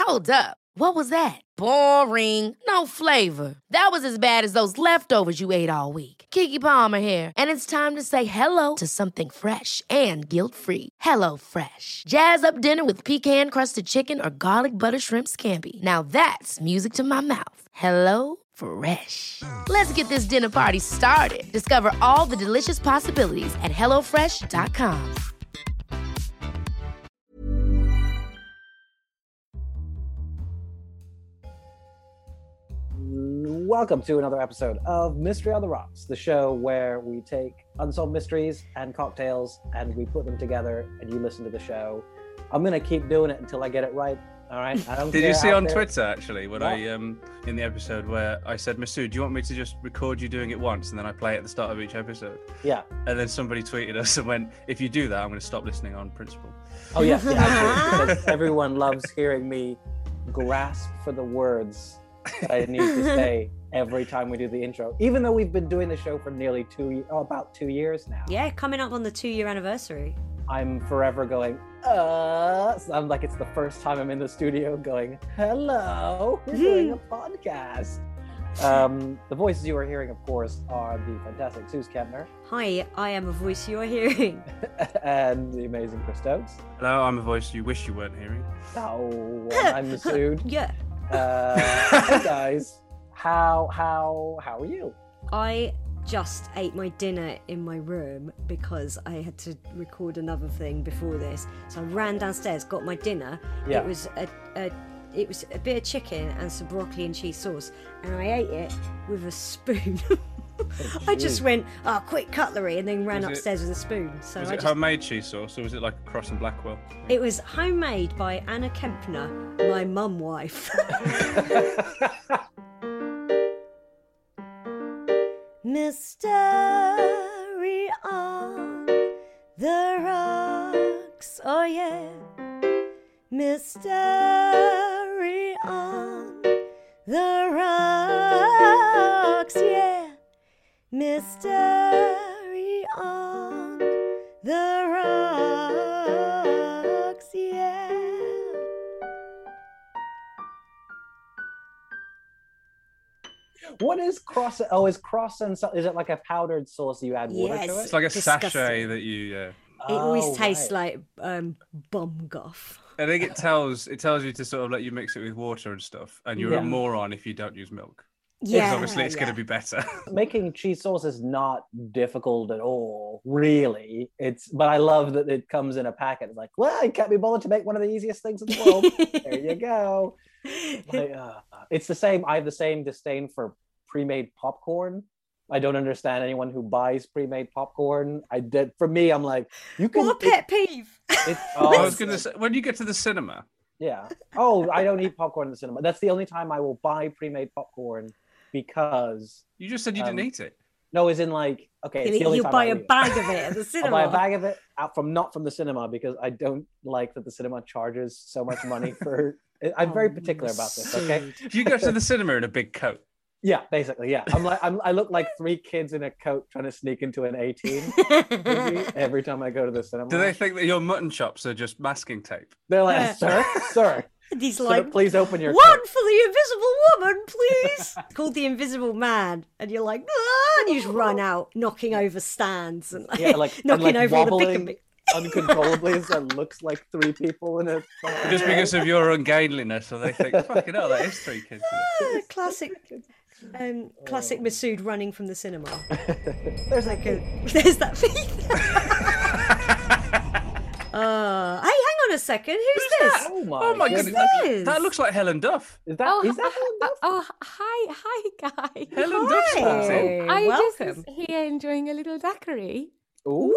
Hold up. What was that? Boring. No flavor. That was as bad as those leftovers you ate all week. Keke Palmer here, and it's time to say hello to something fresh and guilt-free. Hello Fresh. Jazz up dinner with pecan-crusted chicken or garlic butter shrimp scampi. Now that's music to my mouth. Hello Fresh. Let's get this dinner party started. Discover all the delicious possibilities at hellofresh.com. Welcome to another episode of Mystery on the Rocks, the show where we take unsolved mysteries and cocktails and we put them together and you listen to the show. I'm going to keep doing it until I get it right. All right. Did you see on Twitter actually when I in the episode where I said, Masood, do you want me to just record you doing it once and then I play it at the start of each episode? Yeah. And then somebody tweeted us and went, if you do that, I'm going to stop listening on principle. Oh yeah, absolutely. Everyone loves hearing me grasp for the words that I need to say every time we do the intro, even though we've been doing the show for nearly about 2 years now. Yeah, coming up on the 2-year anniversary. I'm forever going, so I'm like, it's the first time I'm in the studio going, hello, we're doing a podcast. The voices you are hearing, of course, are the fantastic Suze Kempner. Hi, I am a voice you are hearing. And the amazing Chris Stokes. Hello, I'm a voice you wish you weren't hearing. Oh, I'm Masood. Yeah. Hey guys, how are you? I just ate my dinner in my room because I had to record another thing before this. So I ran downstairs, got my dinner. Yeah. It was a bit of chicken and some broccoli and cheese sauce, and I ate it with a spoon. I just went, quick cutlery, and then ran upstairs with a spoon. So was it homemade cheese sauce, or was it like Cross and Blackwell? It was homemade by Anna Kempner, my mum wife. Mystery on the rocks, oh yeah. Mystery on the rocks, yeah. Mystery on the rocks, yeah. What is cross? Oh, is cross and is it like a powdered sauce you add water to it? It's like a sachet that you. It always tastes like bum guff. I think it tells you to sort of let you mix it with water and stuff, and you're a moron if you don't use milk. Yeah, obviously it's going to be better. Making cheese sauce is not difficult at all, really. But I love that it comes in a packet. It's like, well, I can't be bothered to make one of the easiest things in the world. There you go. It's the same. I have the same disdain for pre-made popcorn. I don't understand anyone who buys pre-made popcorn. For me, I'm like, you can. What a pet peeve! I was going to say, when you get to the cinema. Yeah. Oh, I don't eat popcorn in the cinema. That's the only time I will buy pre-made popcorn because. You just said you didn't eat it. No, as in like, okay. It's the only you time buy a bag of it at the cinema. I'll buy a bag of it not from the cinema because I don't like that the cinema charges so much money for. I'm very particular about this. Okay. You go to the cinema in a big coat. Yeah, basically, yeah. I look like 3 kids in a coat trying to sneak into an 18 movie every time I go to the cinema. Do they think that your mutton chops are just masking tape? They're like, sir. He's sir, like, please open your one coat. for the invisible woman, please. It's called the Invisible Man, and you're like, and you just run out, knocking over stands and knocking over all the pick uncontrollably, so it looks like 3 people in a. Just because of your ungainliness, so they think, fucking hell, that is 3 kids. Classic Masood running from the cinema. There's that feed. Hey, hang on a second. Who's this? That? Oh my goodness. That looks like Helen Duff. Is that Helen Duff? Hi guys. Helen Duff's walked in. I just was here enjoying a little daiquiri. Ooh.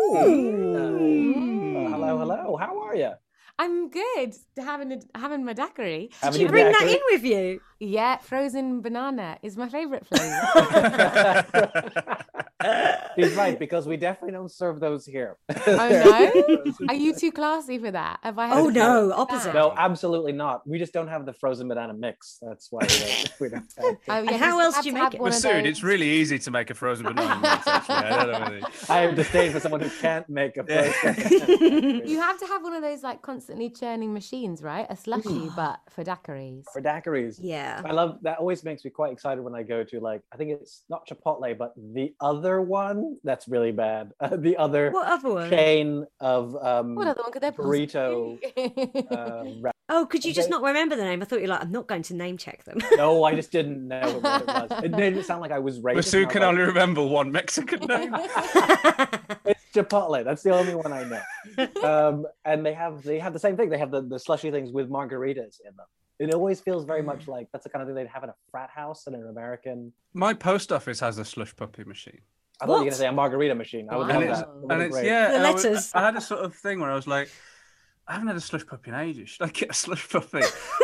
Hello. How are you? I'm good. Having my daiquiri. Did you bring that in with you? Yeah, frozen banana is my favourite flavour. She's right, because we definitely don't serve those here. Oh no? Are you too classy for that? Have I had Oh a no, that? opposite. No, absolutely not. We just don't have the frozen banana mix. That's why we don't have it. Oh, yeah, And how you else have do you to make have it? one of Masood, those- it's really easy to make a frozen banana mix, actually. I don't know whether... I have disdain for someone who can't make a frozen. You have to have one of those like constantly churning machines, right? A slushy, but for daiquiris. For daiquiris. Yeah. I love that. Always makes me quite excited when I go to, like, I think it's not Chipotle, but the other one that's really bad. The other What other one? chain of What other one could there burrito. possibly? Oh, could you just Okay. not remember the name? I thought you were like, I'm not going to name check them. No, I just didn't know what it was. It didn't sound like I was racist. Masood and can I was only remember one Mexican name. like, it's Chipotle. That's the only one I know. And they have the same thing. They have the slushy things with margaritas in them. It always feels very much like that's the kind of thing they'd have in a frat house in an American. My post office has a slush puppy machine. I thought you were What? going to say a margarita machine. I would Wow. love And it's, that. That would and be it's great. yeah. The and letters. I had a sort of thing where I was like, I haven't had a slush puppy in ages. Should I get a slush puppy?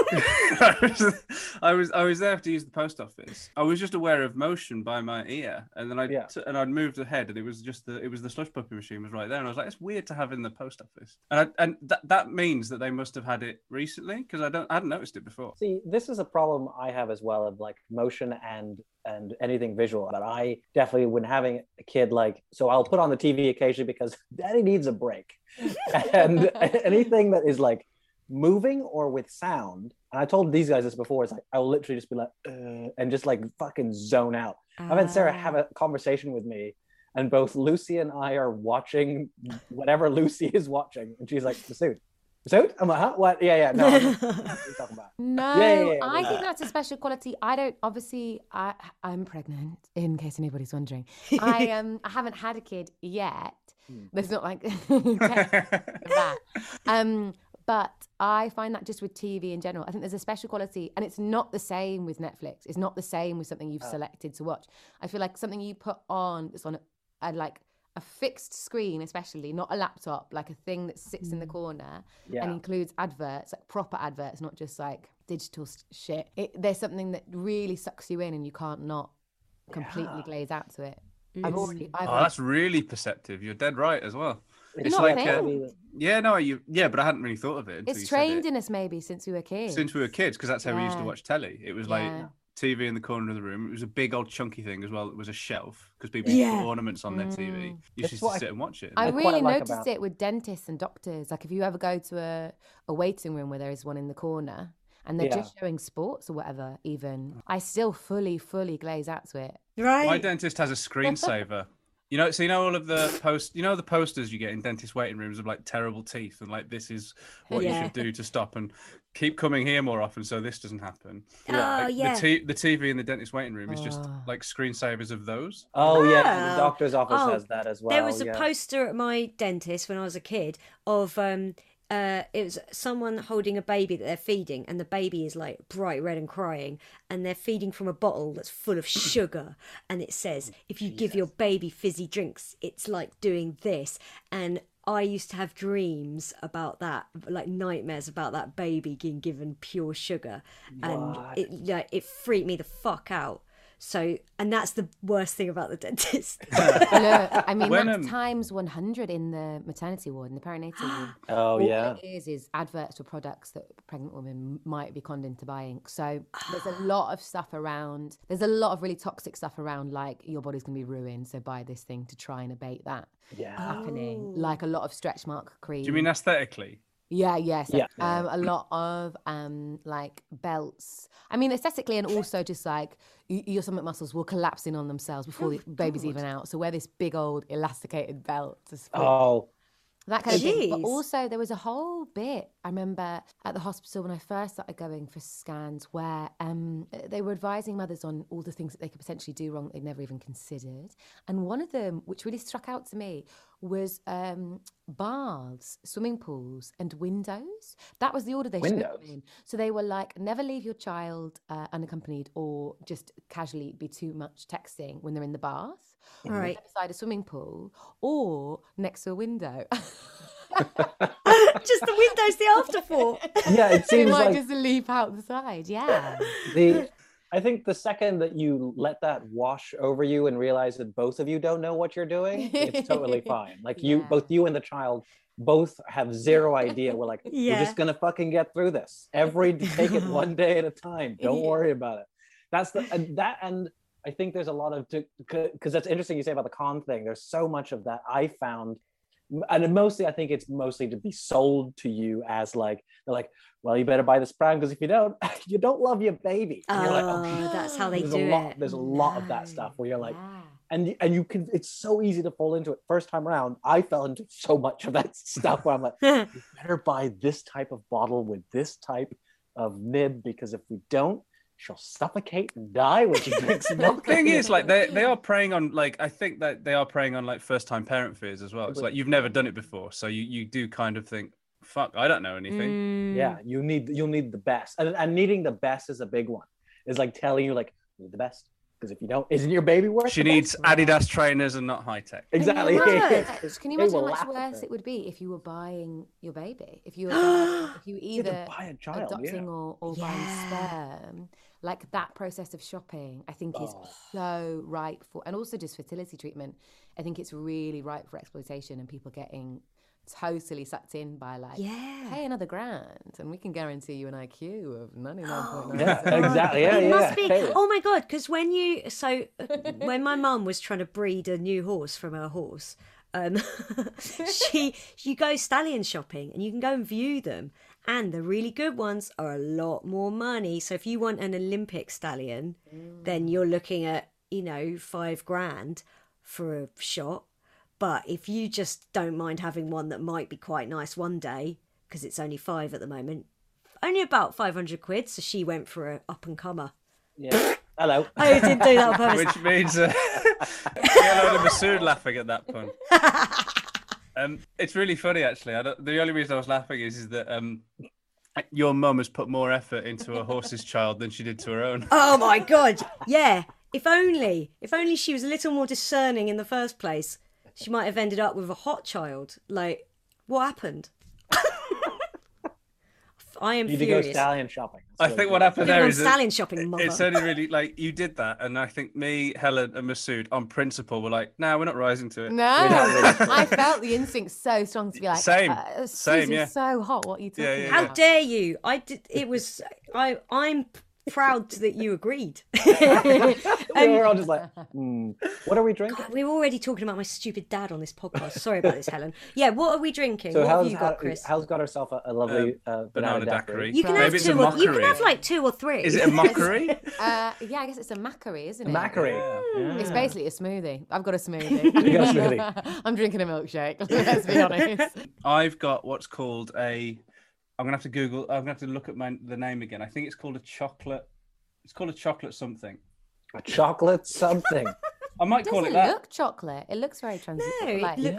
I was there to use the post office. I was just aware of motion by my ear, and then I'd moved ahead, and it was the slush puppy machine was right there, and I was like, it's weird to have in the post office, and that means that they must have had it recently because I hadn't noticed it before. See, this is a problem I have as well of like motion and anything visual. But I definitely, when having a kid, like, so I'll put on the TV occasionally because daddy needs a break. And anything that is like moving or with sound, and I told these guys this before, it's like I will literally just be like and just like fucking zone out. I've had Sarah have a conversation with me, and both Lucy and I are watching whatever Lucy is watching, and she's like, Masood? I'm like, huh? What? Yeah, no. What are you talking about? No, Yeah. I think that's a special quality. I'm pregnant, in case anybody's wondering. I haven't had a kid yet. There's not like that. But I find that just with TV in general, I think there's a special quality, and it's not the same with Netflix. It's not the same with something you've selected to watch. I feel like something you put on that's on a fixed screen, especially not a laptop, like a thing that sits in the corner and includes adverts, like proper adverts, not just like digital shit. There's something that really sucks you in, and you can't not completely glaze out to it. That's really perceptive. You're dead right as well. It's not like fair. but I hadn't really thought of it until you It's said trained it. in us maybe since we were kids. Since we were kids, because that's how we used to Yeah. watch telly. It was like Yeah. TV in the corner of the room. It was a big old chunky thing as well. It was a shelf because people used to put ornaments on their TV. You It's used what to I- sit and watch it. I I quite really like noticed about- it with dentists and doctors. Like if you ever go to a waiting room where there is one in the corner and they're just showing sports or whatever, even, I still fully glaze out to it. Right. My dentist has a screensaver. So all of the the posters you get in dentist waiting rooms of like terrible teeth and like this is what you should do to stop and keep coming here more often so this doesn't happen. Oh, yeah. The TV in the dentist waiting room is just like screensavers of those. Oh yeah, Wow. the doctor's office Oh, has that as well. There was a yeah. poster at my dentist when I was a kid of it was someone holding a baby that they're feeding, and the baby is like bright red and crying, and they're feeding from a bottle that's full of sugar, and it says if you give your baby fizzy drinks, it's like doing this. And I used to have dreams about that, like nightmares about that baby being given pure sugar, and it freaked me the fuck out. So, and that's the worst thing about the dentist. Look, I mean, When, that's times 100 in the maternity ward, in the perinatal ward. Oh All yeah. it is adverts for products that pregnant women might be conned into buying. So there's a lot of stuff around. There's a lot of really toxic stuff around, like your body's going to be ruined, so buy this thing to try and abate that Yeah. happening. Like a lot of stretch mark cream. Do you mean aesthetically? Yeah, yes. Yeah. A lot of like belts. I mean, aesthetically, and also just like your stomach muscles will collapse in on themselves before the baby's even out. So wear this big old elasticated belt to support Oh, that kind of thing. But Jeez. also, there was a whole bit I remember at the hospital when I first started going for scans, where they were advising mothers on all the things that they could potentially do wrong that they'd never even considered. And one of them, which really struck out to me, was baths, swimming pools, and windows. That was the order they showed them Windows? in. So they were like, never leave your child unaccompanied or just casually be too much texting when they're in the bath. Right. Beside a swimming pool or next to a window. Just the windows, the afterthought. yeah. It They seems might like just leap out the side. Yeah. I think the second that you let that wash over you and realize that both of you don't know what you're doing, it's totally fine. Like both you and the child both have zero idea. We're like, we're just gonna fucking get through this. Take it one day at a time. Don't worry about it. And I think there's a lot of, because that's interesting you say about the con thing. There's so much of that I found, and mostly I think it's mostly to be sold to you as like, they're like, well, you better buy this pram because if you don't, you don't love your baby. And you're like, that's how they do it. There's a lot of that stuff where you're like, and you can, it's so easy to fall into it. First time around, I fell into so much of that stuff where I'm like, you better buy this type of bottle with this type of nib, because if we don't, she'll suffocate and die when she drinks milk. The thing is, like, they are preying on, like, I think that they are preying on like first time parent fears as well. It's like you've never done it before, so you do kind of think, fuck, I don't know anything. Yeah, you'll need the best, and needing the best is a big one. It's like telling you, like, you need the best, because if you don't, isn't your baby worth? She needs Adidas trainers and not high tech. Exactly. Can you imagine how much worse it would be if you were buying your baby? If you were either buy a child, adopting or buying sperm. Like, that process of shopping, I think is so ripe for, and also just fertility treatment. I think it's really ripe for exploitation and people getting totally sucked in by, like, pay another $1,000 and we can guarantee you an IQ of 99.9. Exactly. Yeah, it must be. Oh my God, because when my mum was trying to breed a new horse from her horse, you go stallion shopping and you can go and view them, and the really good ones are a lot more money. So if you want an Olympic stallion, then you're looking at, $5,000 for a shot. But if you just don't mind having one that might be quite nice one day, because it's only 5 at the moment, only about 500 quid. So she went for a up and comer. Yeah. Hello. I didn't do that on purpose. Which means get a load of Masood laughing at that pun. It's really funny, actually. The only reason I was laughing is that your mum has put more effort into a horse's child than she did to her own. Oh my God! Yeah. If only she was a little more discerning in the first place, she might have ended up with a hot child. Like, what happened? I am you furious. To go stallion shopping. I think what happened there is stallion shopping, mother. It's only really, like, you did that, and I think me, Helen, and Masood on principle were like, "No, we're not rising to it." No, I felt the instinct so strong to be like, same, yeah. So hot. What are you talking about? How dare you? I'm proud that you agreed. We were all just like, what are we drinking? God, we were already talking about my stupid dad on this podcast. Sorry about this, Helen. Yeah, what are we drinking? So what have you got, Chris? Hal's got herself a lovely banana daiquiri. You can have Maybe two. You can have like 2 or 3. Is it a mockery? Yeah, I guess it's a macquarie, isn't it? A macquarie. Yeah. It's basically a smoothie. I've got a smoothie. You got a smoothie. I'm drinking a milkshake. Let's be honest. I've got what's called a. I'm gonna have to Google. I'm gonna have to look at the name again. I think it's called a chocolate. It's called a chocolate something. A chocolate something. I might call it that. It doesn't look chocolate. It looks very translucent. No, it looks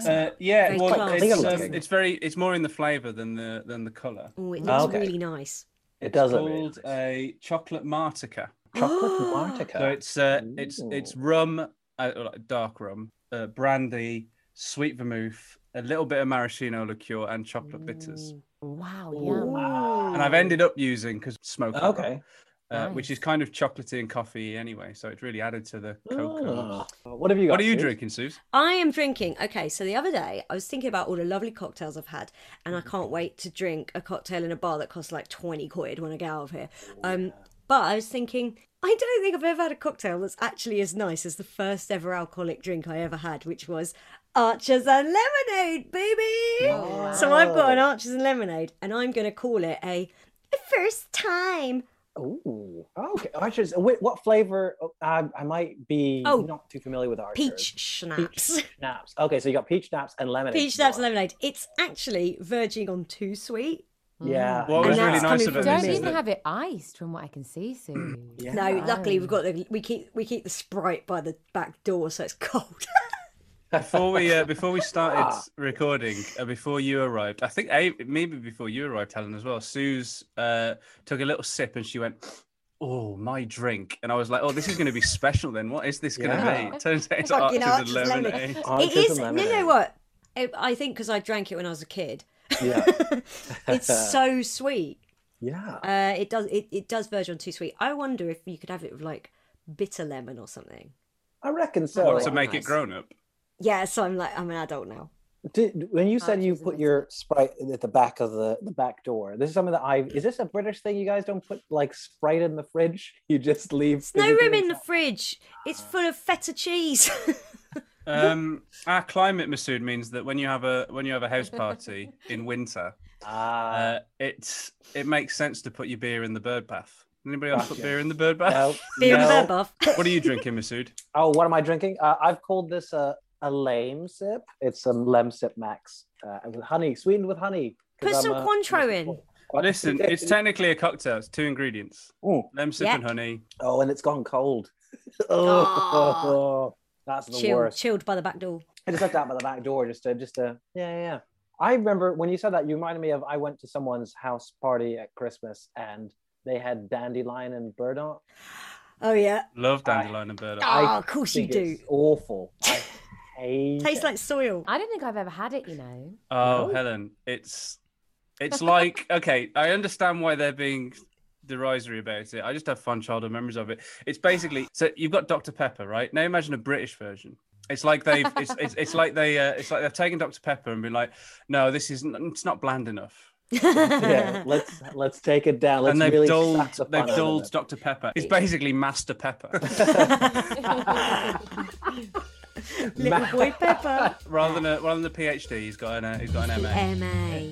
it's very. It's more in the flavour than the colour. Oh, it looks really nice. It does. It's called a chocolate Martica. Chocolate Martica. So it's rum, dark rum, brandy, sweet vermouth, a little bit of maraschino liqueur, and chocolate bitters. Wow, yum. And I've ended up using because smoke. Okay. Nice. Which is kind of chocolatey and coffee anyway, so it's really added to the cocoa. What have you got? What are you drinking, Suze? I am drinking. Okay, so the other day I was thinking about all the lovely cocktails I've had, and I can't wait to drink a cocktail in a bar that costs like 20 quid when I get out of here. But I was thinking, I don't think I've ever had a cocktail that's actually as nice as the first ever alcoholic drink I ever had, which was Archers and Lemonade, baby. Oh, wow. So I've got an Archers and Lemonade, and I'm going to call it a first time. Oh, okay. Archers. What flavor? I might be not too familiar with Archers. Peach schnapps. Peach schnapps. Okay, so you got peach schnapps and lemonade. Peach schnapps and lemonade. It's actually verging on too sweet. Yeah. What was really nice about Don't this even have it iced, from what I can see, Sue. Yeah. No, luckily we keep the Sprite by the back door, so it's cold. Before we started recording, before you arrived, I think maybe before you arrived, Helen, as well, Suze took a little sip and she went, "Oh, my drink." And I was like, "Oh, this is going to be special then. What is this going to be?" It turns out it's Archers and Lemonade. It is. You know what? I think because I drank it when I was a kid. Yeah. It's so sweet. Yeah. It does verge on too sweet. I wonder if you could have it with like bitter lemon or something. I reckon so. What, Oh, to make nice. it grown up? Yeah, so I'm an adult now. When you said you choose a put bitter. your Sprite at the back of the back door, this is something that is this a British thing? You guys don't put like Sprite in the fridge? You just leave. There's no room physically in the inside? fridge. It's full of feta cheese. Our climate, Masood, means that when you have a house party in winter, it makes sense to put your beer in the bird bath. Anybody else put Gotcha. beer in the bird bath? No, Beer in the no. bird bath. What are you drinking, Masood? Oh, what am I drinking? I've called this a lame sip. It's some Lemsip Max with honey, sweetened with honey. Put some Cointreau in. Listen, it's technically a cocktail. It's 2 ingredients: Ooh. lemsip Yeah. and honey. Oh, and it's gone cold. Oh. That's the worst. Chilled by the back door. I just looked out by the back door just to yeah. I remember when you said that, you reminded me of I went to someone's house party at Christmas and they had dandelion and burdock. Oh yeah. Love dandelion and burdock. Oh, of course you think do. It's awful. I hate Tastes it. like soil. I don't think I've ever had it, you know. Oh, No? Helen, it's like, okay, I understand why they're being derisory about it. I just have fun childhood memories of it. It's basically, so you've got Dr. Pepper, right? Now imagine a British version. It's like it's like they've taken Dr. Pepper and been like, no, it's not bland enough. Yeah, let's take it down. Let's And they've really dulled sack the fun out of dulled it. Dr. Pepper. It's basically Master Pepper. Little boy Pepper. rather than a PhD, he's got an MA. MA.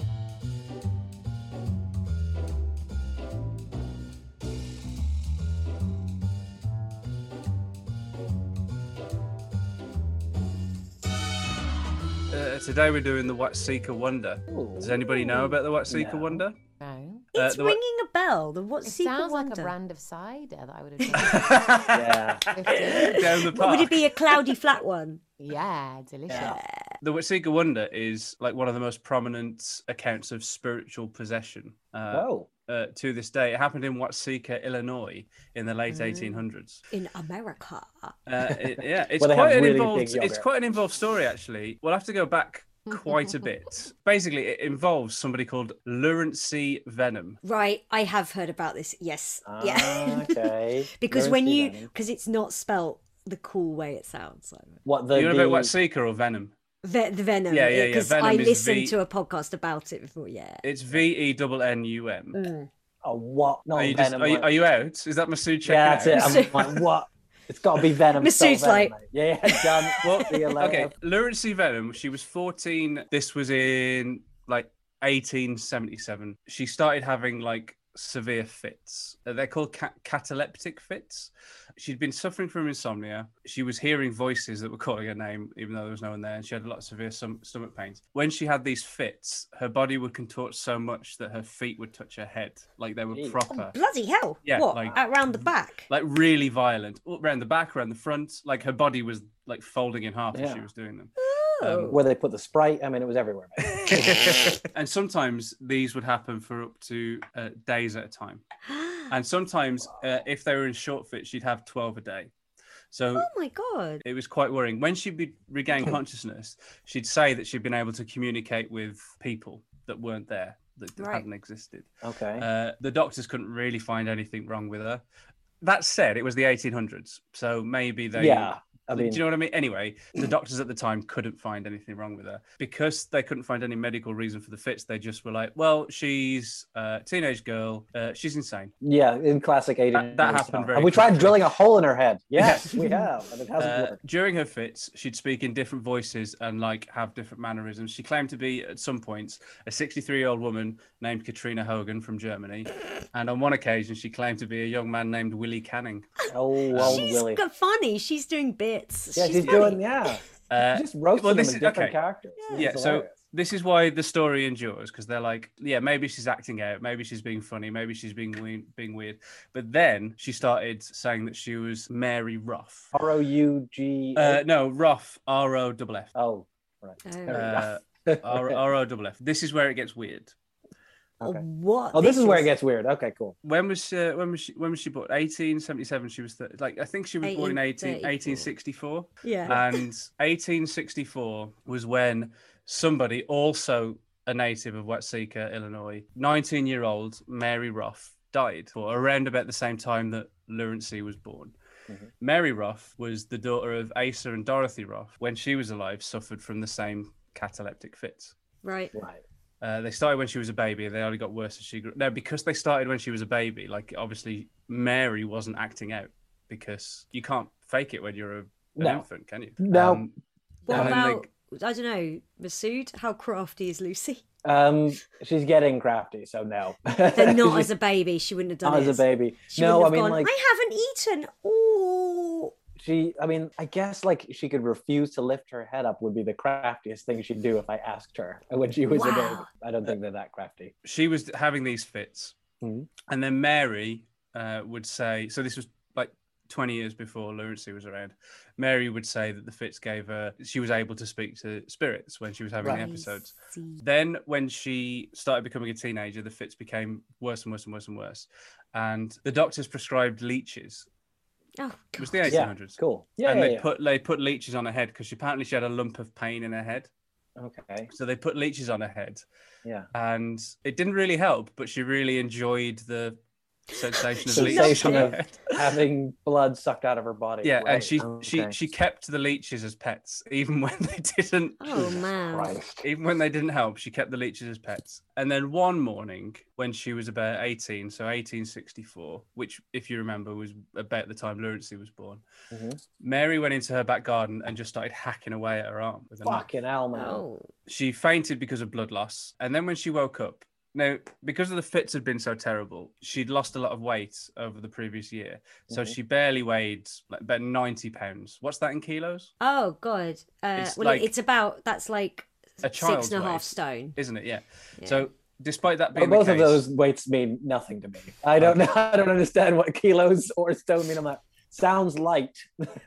Today we're doing the Watseka Wonder. Does anybody know about the Watseka No. Wonder? No. It's the- ringing a bell. The what? It Seeker sounds like Wonder. a brand of cider that I would have done. Yeah. Down the park. Would it be a cloudy flat one? Yeah, delicious. The Watseka Wonder is like one of the most prominent accounts of spiritual possession Whoa. to this day. It happened in Watseka, Illinois, in the late 1800s. In America. It's Where they quite have an really involved. big yogurt. It's quite an involved story, actually. We'll have to go back quite a bit. Basically, it involves somebody called Lurency Venom. Right, I have heard about this. Yes. Yeah. Okay. Because Lurency when you, Venom. because it's not spelt the cool way it sounds. So. What the You know about Watseka or Venom? The Venom. Yeah, yeah, yeah. Because Venom I is listened V- to a podcast about it before. Yeah. It's VENNUM. Mm. Oh, what? No, Are you Venom. are you out? Is that Masood checking Yeah, out? that's it. I'm like, what? It's got to be Venom. Masood's spelled like- Venom, mate. Yeah, done. Well, See you later. okay, Lurency Venom, she was 14. This was in like 1877. She started having like severe fits. They're called cataleptic fits. She'd been suffering from insomnia. She was hearing voices that were calling her name, even though there was no one there, and she had a lot of severe stomach pains. When she had these fits, her body would contort so much that her feet would touch her head, like they were Jeez. proper. Bloody hell. Yeah, What? like- Around the back? Like really violent, around the back, around the front. Like her body was like folding in half as she Yeah. was doing them. Oh. Where they put the Sprite, I mean, it was everywhere. Mate. And sometimes these would happen for up to days at a time. And sometimes, if they were in short fit, she'd have 12 a day. So Oh my God. it was quite worrying. When she'd regain consciousness, she'd say that she'd been able to communicate with people that weren't there, that Right. hadn't existed. Okay. The doctors couldn't really find anything wrong with her. That said, it was the 1800s, so maybe they. Yeah. I mean, Do you know what I mean? Anyway, the doctors at the time couldn't find anything wrong with her. Because they couldn't find any medical reason for the fits, they just were like, well, she's a teenage girl. She's insane. yeah, in classic 80s. That happened very And we tried quickly. drilling a hole in her head. Yes, we have. And it hasn't worked. During her fits, she'd speak in different voices and like have different mannerisms. She claimed to be, at some points, a 63-year-old woman named Katrina Hogan from Germany. And on one occasion, she claimed to be a young man named Willie Canning. Oh, old She's Willie. funny. She's doing bits. Yeah, she's funny. doing, yeah. Uh, Just roasting well, them this in is- different okay. characters. Yeah, It's so hilarious. this is why the story endures, because they're like, yeah, maybe she's acting out, maybe she's being funny, maybe she's being weird. But then she started saying that she was Mary Ruff. R-O-U-G... No, Ruff, R-O-F-F. Oh, right. Oh. R-O-F-F. This is where it gets weird. Okay. What? Oh, this is where it gets weird. Okay, cool. When was she born? 1877. She was I think she was born in 1834. 1864. Yeah. And 1864 was when somebody also a native of Watseka, Illinois. 19-year-old Mary Ruff died around about the same time that Lurency was born. Mm-hmm. Mary Ruff was the daughter of Asa and Dorothy Ruff. When she was alive, suffered from the same cataleptic fits. Right. They started when she was a baby. They only got worse as she grew. Now, because they started when she was a baby, like obviously Mary wasn't acting out because you can't fake it when you're an infant, can you? No. What about, I don't know, Masood? How crafty is Lucy? She's getting crafty, so no. But not as a baby. She wouldn't have done it. As a baby. She wouldn't have gone, I haven't eaten. Oh. I guess like she could refuse to lift her head up would be the craftiest thing she'd do if I asked her when she was a baby. I don't think they're that crafty. She was having these fits. Mm-hmm. And then Mary would say, so this was like 20 years before Lurency was around. Mary would say that the fits gave her, she was able to speak to spirits when she was having the episodes. Then when she started becoming a teenager, the fits became worse and worse and worse and worse. And the doctors prescribed leeches. Oh, it was the 1800s. Yeah, cool. Yeah, and yeah, they put leeches on her head because apparently she had a lump of pain in her head. Okay. So they put leeches on her head. Yeah. And it didn't really help, but she really enjoyed the sensation of having blood sucked out of her body. Yeah, right. And she kept the leeches as pets, even when they didn't. Oh man! Christ. Even when they didn't help, she kept the leeches as pets. And then one morning, when she was about 18, so 1864, which, if you remember, was about the time Lurency was born. Mm-hmm. Mary went into her back garden and just started hacking away at her arm with a knife. Fucking hell, man! Oh. She fainted because of blood loss, and then when she woke up. Now, because of the fits had been so terrible, she'd lost a lot of weight over the previous year. So she barely weighed like about 90 pounds. What's that in kilos? Oh, God. It's about, that's like a child's 6.5 stone. Isn't it? Yeah. So despite that being both the of case, those weights mean nothing to me. I don't know. I don't understand what kilos or stone mean. I'm like, sounds light.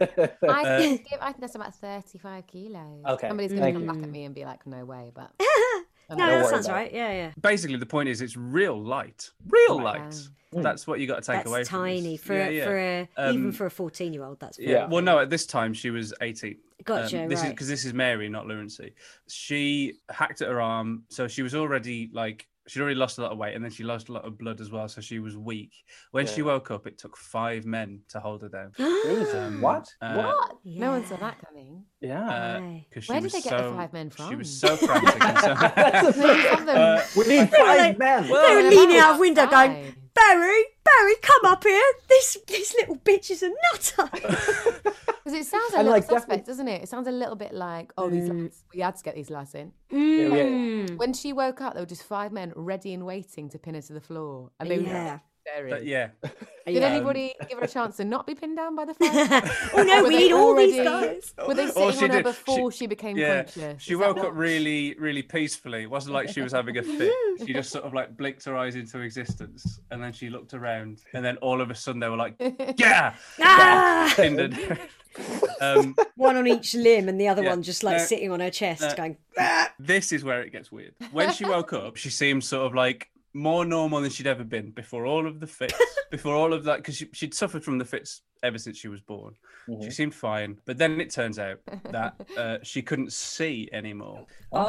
I think that's about 35 kilos. Okay. Somebody's going to come back at me and be like, no way, but... No, that sounds right. Yeah. Basically, the point is it's real light. Real light. That's what you got to take away from tiny this. Even for a 14-year-old. That's Well, no, at this time she was 18. Gotcha. This is because this is Mary, not Lurency. She hacked at her arm, so she was already like. She'd already lost a lot of weight, and then she lost a lot of blood as well, so she was weak. When she woke up, it took 5 men to hold her down. What? What? Yeah. No one saw that coming. Yeah. Where did they get the 5 men from? She was so frantic. And we need 5 men. They were leaning out of window going, Barry, come up here. This little bitch is a nutter. Because it sounds a little suspect, doesn't it? It sounds a little bit like, these lads, we had to get these lads in. When she woke up, there were just 5 men ready and waiting to pin her to the floor. And they were yeah. Did anybody give her a chance to not be pinned down by the fire? Oh no, we need all these guys. Were they sitting on her before she became conscious? She woke up really, really peacefully. It wasn't like she was having a fit. She just sort of like blinked her eyes into existence, and then she looked around, and then all of a sudden they were like, yeah! Pinned her down. One on each limb and the other one just like sitting on her chest going, This is where it gets weird. When she woke up, she seemed sort of like more normal than she'd ever been before all of the fits, before all of that, because she'd suffered from the fits ever since she was born. Mm-hmm. She seemed fine, but then it turns out that she couldn't see anymore.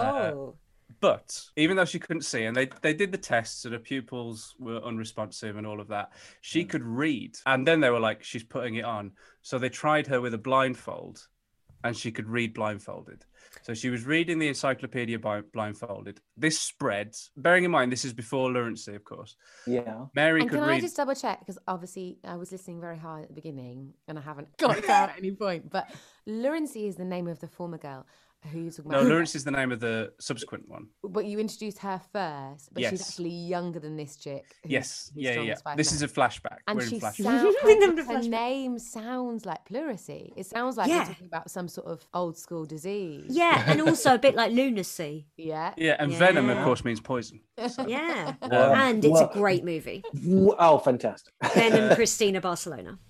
But even though she couldn't see, and they did the tests, and her pupils were unresponsive and all of that, she could read. And then they were like, she's putting it on. So they tried her with a blindfold, and she could read blindfolded. So she was reading the encyclopedia blindfolded. This spread, bearing in mind this is before Lurency, of course. Yeah. Mary and could can read. I just double check, because obviously I was listening very hard at the beginning and I haven't got it down at any point. But Lurency is the name of the former girl who you're talking about. No, Lurency is the name of the subsequent one. But you introduced her first, but she's actually younger than this chick. Yes. Yeah. This is a flashback. And We're she in flashback. her name sounds like pleurisy. It sounds like you're talking about some sort of old school disease. Yeah, and also a bit like lunacy. Yeah. Yeah, and venom, of course, means poison. So. Yeah. And it's a great movie. Oh, fantastic. Venom, Christina Barcelona.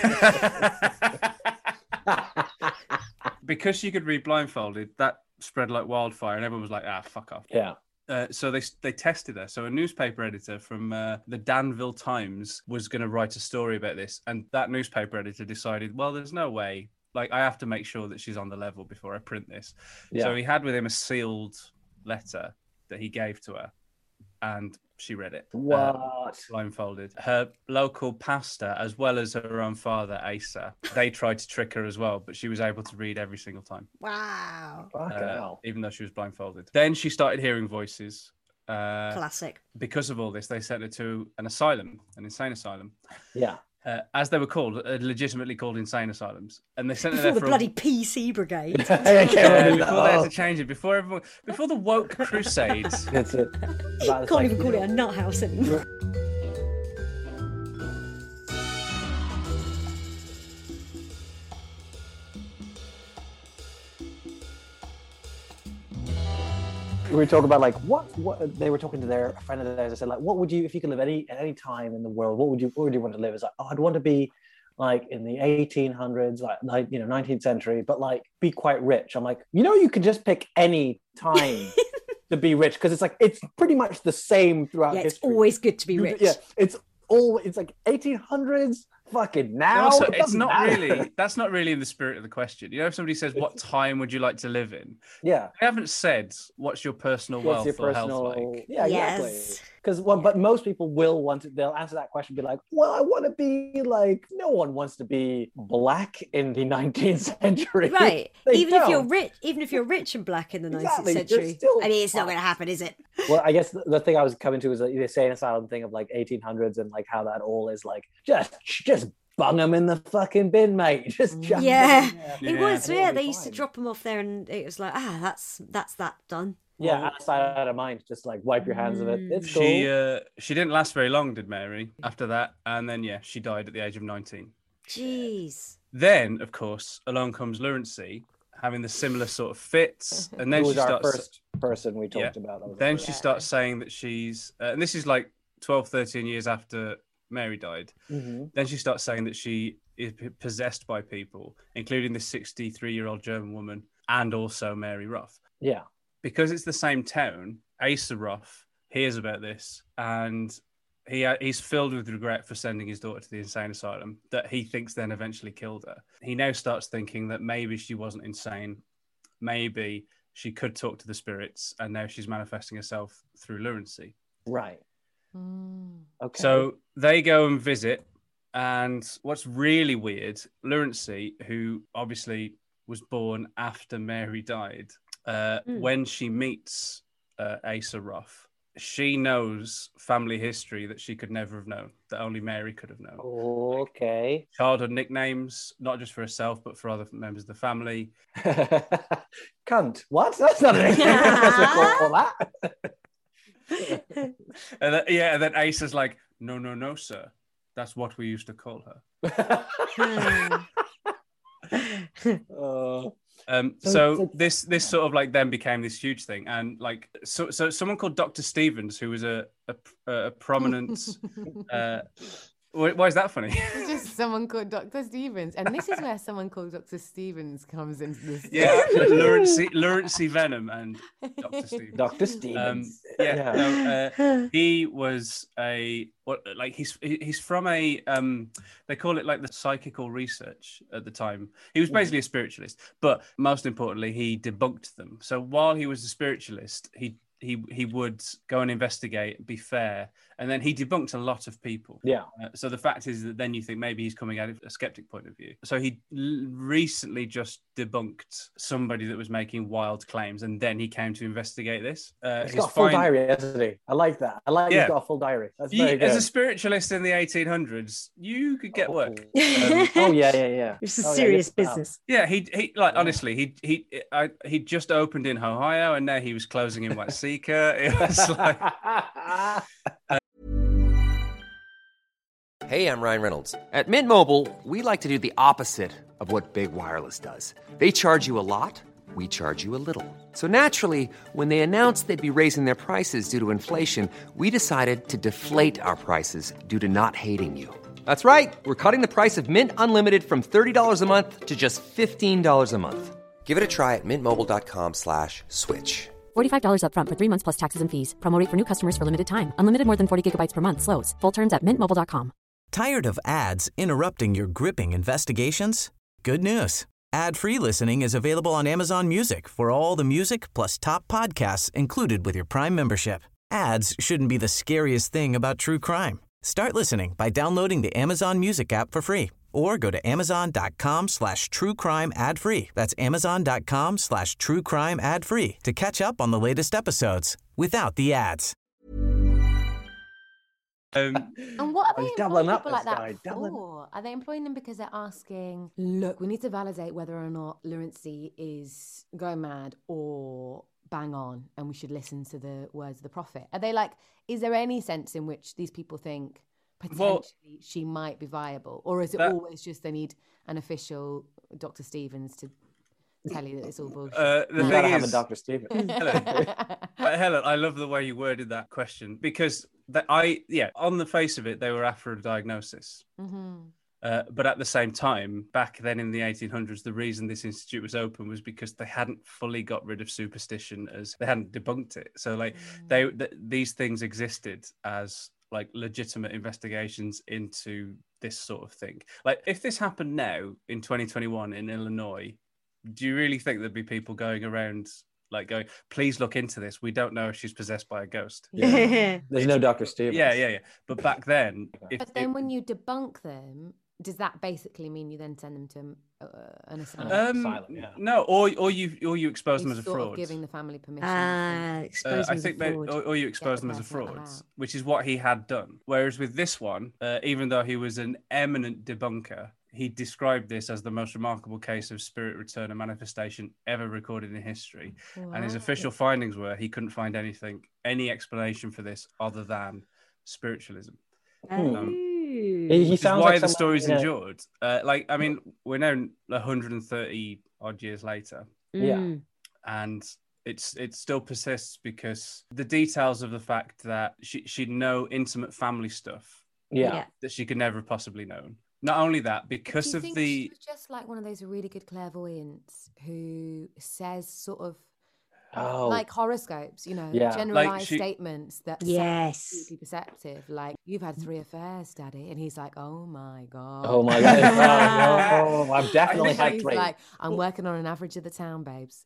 Because she could read blindfolded, that spread like wildfire, and everyone was like, fuck off. Yeah. So they tested her. So a newspaper editor from the Danville Times was going to write a story about this. And that newspaper editor decided, well, there's no way. Like, I have to make sure that she's on the level before I print this. Yeah. So he had with him a sealed letter that he gave to her, and she read it. What? Blindfolded. Her local pastor, as well as her own father, Asa, they tried to trick her as well, but she was able to read every single time. Wow. Even though she was blindfolded. Then she started hearing voices. Classic. Because of all this, they sent her to an asylum, an insane asylum. Yeah. As they were called, legitimately called insane asylums, and they sent her Before there the bloody PC brigade. before they had to change it, before the woke crusades. That's it. Can't even call it a nut house anymore. We were talking about like what they were talking to their friend of theirs. I said like, what would you, if you could live at any time in the world, what would you want to live? It's like, oh, I'd want to be like in the 1800s, like 19th century, but like be quite rich. I'm like, you could just pick any time to be rich, because it's like it's pretty much the same throughout history. It's always good to be rich. Yeah, it's like 1800s. Fucking now. Also, it's not really. That's not really in the spirit of the question. If somebody says, "What time would you like to live in?" Yeah, they haven't said, "What's your personal wealth or health like?" Yeah, exactly. Because but most people will want to. They'll answer that question, be like, "Well, I want to be like." No one wants to be black in the 19th century, right? Even if you're rich and black in the 19th century, it's not going to happen, is it? Well, I guess the thing I was coming to was the insane asylum thing of like 1800s and like how that all is like just bung them in the fucking bin, mate. Just jump them in. It was. Yeah, they used to drop them off there, and it was like, that's that done. Yeah, outside out of mind. Just like wipe your hands of it. It's cool. She didn't last very long, did Mary? After that, and then she died at the age of 19. Jeez. Then, of course, along comes Lurency, having the similar sort of fits, and then she starts. Our first person we talked about. Then she starts saying that she's, and this is like 12, 13 years after Mary died. Mm-hmm. Then she starts saying that she is possessed by people, including this 63-year-old German woman and also Mary Ruff. Yeah. Because it's the same town, Asa Ruff hears about this, and he's filled with regret for sending his daughter to the insane asylum that he thinks then eventually killed her. He now starts thinking that maybe she wasn't insane. Maybe she could talk to the spirits, and now she's manifesting herself through Lurency. Right. Okay. So they go and visit, and what's really weird, Lurency, who obviously was born after Mary died, when she meets Asa Ruff, she knows family history that she could never have known, that only Mary could have known. Okay. Childhood nicknames, not just for herself, but for other members of the family. Cunt. What? That's not a nickname. And then Asa's like, no, sir. That's what we used to call her. So this sort of like then became this huge thing, and like so someone called Dr. Stevens, who was a prominent. Why is that funny? Just someone called Dr. Stevens, and this is where someone called Dr. Stevens comes into this. Yeah, Lurency Venom and Dr. Stevens. Dr. Stevens. He was he's from a they call it like the psychical research at the time. He was basically a spiritualist, but most importantly, he debunked them. So while he was a spiritualist, he would go and investigate, be fair, and then he debunked a lot of people. Yeah. So the fact is that then you think maybe he's coming at it from a skeptic point of view. So he recently just debunked somebody that was making wild claims, and then he came to investigate this. He's got a full diary, hasn't he? I like that. He's got a full diary. That's very good. As a spiritualist in the 1800s, you could get work. Yeah. It's a serious business. Yeah, he honestly, he just opened in Ohio, and now he was closing in Watsika. It was like. Hey, I'm Ryan Reynolds. At Mint Mobile, we like to do the opposite of what Big Wireless does. They charge you a lot, we charge you a little. So naturally, when they announced they'd be raising their prices due to inflation, we decided to deflate our prices due to not hating you. That's right. We're cutting the price of Mint Unlimited from $30 a month to just $15 a month. Give it a try at mintmobile.com/switch. $45 up front for 3 months plus taxes and fees. Promo rate for new customers for limited time. Unlimited more than 40 gigabytes per month. Slows full terms at mintmobile.com. Tired of ads interrupting your gripping investigations? Good news. Ad-free listening is available on Amazon Music for all the music plus top podcasts included with your Prime membership. Ads shouldn't be the scariest thing about true crime. Start listening by downloading the Amazon Music app for free or go to amazon.com/truecrime ad-free. That's amazon.com/truecrime ad-free to catch up on the latest episodes without the ads. And what are they employing doubling up people like this that guy, doubling- for? Are they employing them because they're asking, look, we need to validate whether or not Lurency is going mad or bang on and we should listen to the words of the prophet? Are they like, is there any sense in which these people think potentially she might be viable? Or is it always just they need an official Dr. Stevens to tell you that it's all bullshit? The You thing gotta is, have a Dr. Stevens. Helen, I love the way you worded that question because on the face of it, they were after a diagnosis. Mm-hmm. But at the same time, back then in the 1800s, the reason this institute was open was because they hadn't fully got rid of superstition, as they hadn't debunked it. So like these things existed as like legitimate investigations into this sort of thing. Like if this happened now in 2021 in Illinois, do you really think there'd be people going around like going, please look into this? We don't know if she's possessed by a ghost. Yeah. There's no Dr. Stevens. Yeah. But back then, when you debunk them, does that basically mean you then send them to an asylum? No, or you expose them as a fraud. Giving the family permission. I think or you expose them as a fraud, which is what he had done. Whereas with this one, even though he was an eminent debunker, he described this as the most remarkable case of spirit return and manifestation ever recorded in history. Wow. And his official findings were he couldn't find any explanation for this other than spiritualism. He sounds why like the story's endured. We're now 130 odd years later. Yeah. And it still persists because the details of the fact that she'd know intimate family stuff that she could never have possibly known. Not only that, because of the... She was just like one of those really good clairvoyants who says sort of like horoscopes, generalized statements that sound deeply perceptive. Like, you've had 3 affairs, Daddy. And he's like, oh my God. Oh my God. I've definitely had 3. Like, I'm working on an average of the town, babes.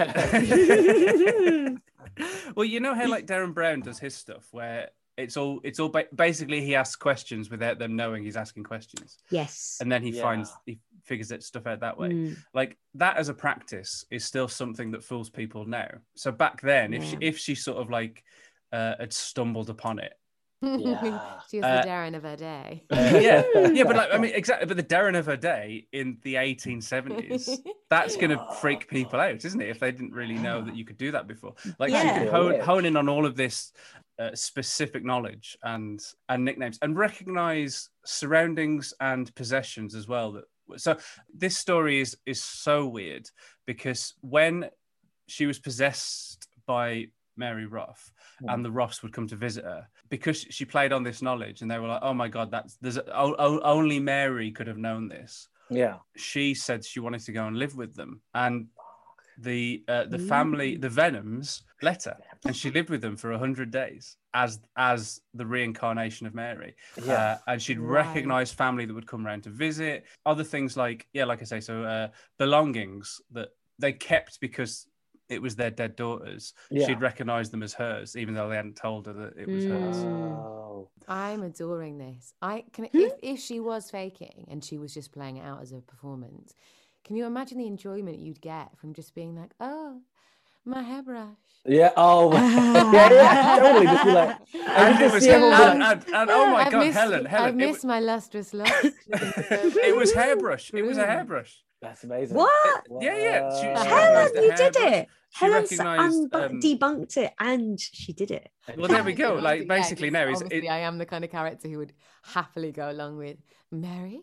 Well, you know how like Darren Brown does his stuff where it's all basically he asks questions without them knowing he's asking questions. Yes. And then he figures that stuff out that way. Like that as a practice is still something that fools people now. So back then, if she sort of like had stumbled upon it. She was the Darren of her day. But like, I mean, exactly. But the Darren of her day in the 1870s, that's going to freak people out, isn't it? If they didn't really know that you could do that before. Like she could hone in on all of this specific knowledge and nicknames and recognize surroundings and possessions as well. So this story is so weird because when she was possessed by Mary Roth and the Roths would come to visit her, because she played on this knowledge and they were like, oh my God, only Mary could have known this. Yeah. She said she wanted to go and live with them. And the family, the Venoms, let her, and she lived with them for 100 days as the reincarnation of Mary. And she'd recognize family that would come around to visit. Other things like I say, belongings that they kept because it was their dead daughters. She'd recognize them as hers, even though they hadn't told her that it was hers. Oh. I'm adoring this. If she was faking and she was just playing it out as a performance, can you imagine the enjoyment you'd get from just being like, oh, my hairbrush? Yeah. Oh. Totally. Just be like, and oh my God, Helen. I've missed my lustrous locks. It was hairbrush. It was a hairbrush. That's amazing. What? Yeah. She Helen, you did it. Helen recognized debunked it, and she did it. Well, there we go. Like basically, now is obviously I am the kind of character who would happily go along with Mary.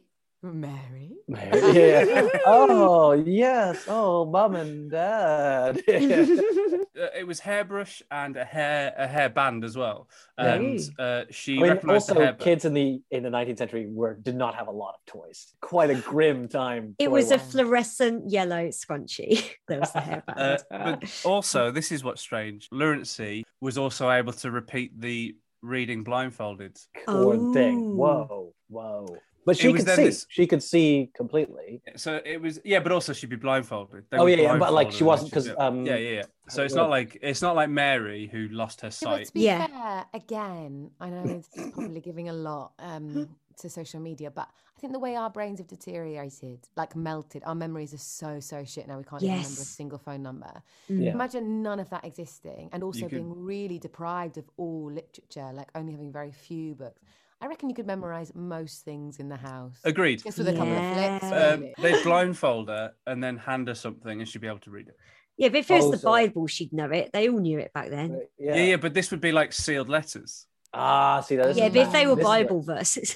Yeah. Oh yes. Oh, mum and dad. It was hairbrush and a hair band as well. And she recognized also kids in the 19th century did not have a lot of toys. Quite a grim time. It was a fluorescent yellow scrunchie. There was the hairband. But also, this is what's strange. Lurency was also able to repeat the reading blindfolded thing. Whoa. But she could see. She could see completely. So it was, but also she'd be blindfolded. But like she wasn't because So it's not like Mary who lost her sight. But to be fair, again, I know this is probably giving a lot to social media, but I think the way our brains have deteriorated, like melted, our memories are so shit now. We can't even remember a single phone number. Yeah. Imagine none of that existing, and also being really deprived of all literature, like only having very few books. I reckon you could memorize most things in the house. Agreed. Just with a couple of flicks. They'd blindfold her and then hand her something and she'd be able to read it. Yeah, but if it was the Bible, she'd know it. They all knew it back then. Yeah, but this would be like sealed letters. See that? Yeah, but if they were Bible verses.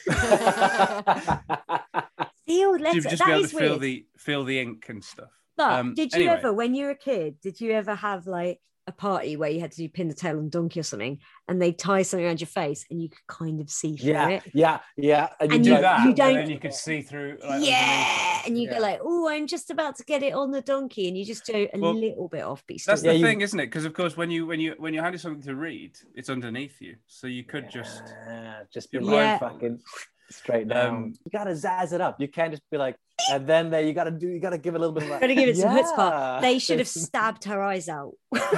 Sealed letters. You'd just be able to feel the ink and stuff. But did you ever, when you were a kid, did you ever have like a party where you had to do pin the tail on donkey or something, and they tie something around your face and you could kind of see through it? Yeah. And you do that, and then you could see through. Like, and you go like, oh, I'm just about to get it on the donkey, and you just do a little bit off. That's the thing, isn't it? Because of course, when you're handing something to read, it's underneath you, so you could just be fucking straight down. You gotta zazz it up. You can't just be like, and then you gotta give it a little bit of like, gotta give it some chutzpah. They should have stabbed her eyes out.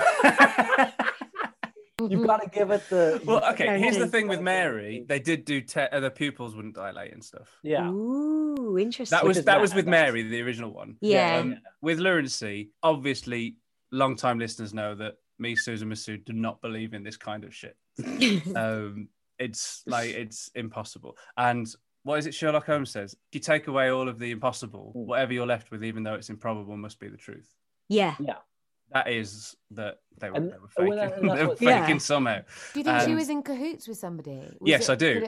You've got to give it the. Well, okay. Here's the thing with Mary: they did do the pupils wouldn't dilate and stuff. Yeah. Ooh, interesting. That was with Mary, the original one. Yeah. With Lurency, obviously, long-time listeners know that me, Susan Masood, do not believe in this kind of shit. It's impossible. And what is it Sherlock Holmes says? If you take away all of the impossible, whatever you're left with, even though it's improbable, must be the truth. Yeah. That is that they were faking. They were faking somehow. Do you think she was in cahoots with somebody? Yes, I do.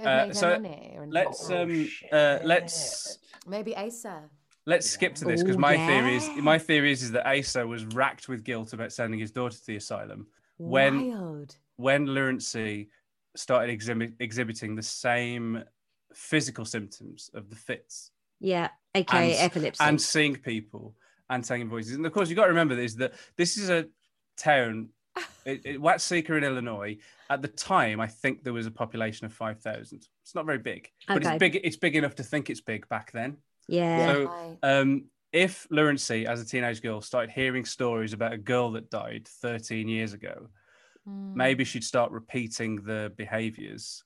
Let's maybe Asa. Let's skip to this because my theory is that Asa was racked with guilt about sending his daughter to the asylum when Lurency started exhibiting the same physical symptoms of the fits. Yeah, aka epilepsy. And seeing people and taking voices. And of course, you've got to remember that this is a town, Watseka in Illinois. At the time, I think there was a population of 5,000. It's not very big, but it's big. It's big enough to think it's big back then. Yeah. So if Lurency, as a teenage girl, started hearing stories about a girl that died 13 years ago, maybe she'd start repeating the behaviors.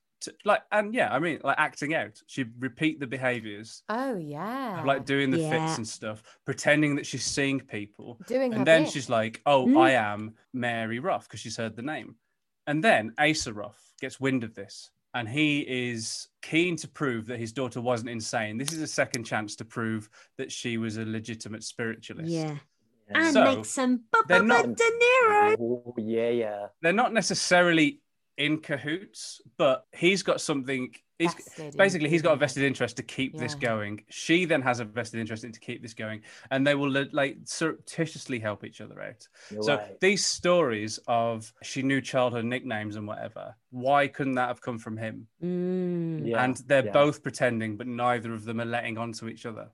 Acting out. She'd repeat the behaviors. Oh yeah. Like doing the fits and stuff, pretending that she's seeing people. And then she's like, "Oh, I am Mary Ruff," because she's heard the name. And then Asa Ruff gets wind of this, and he is keen to prove that his daughter wasn't insane. This is a second chance to prove that she was a legitimate spiritualist. Yeah. And make some De Niro. Oh, yeah. They're not necessarily in cahoots, but he's got something. He's got a vested interest to keep this going. She then has a vested interest in to keep this going, and they will surreptitiously help each other out. These stories of she knew childhood nicknames and whatever, why couldn't that have come from him? And they're both pretending, but neither of them are letting on to each other.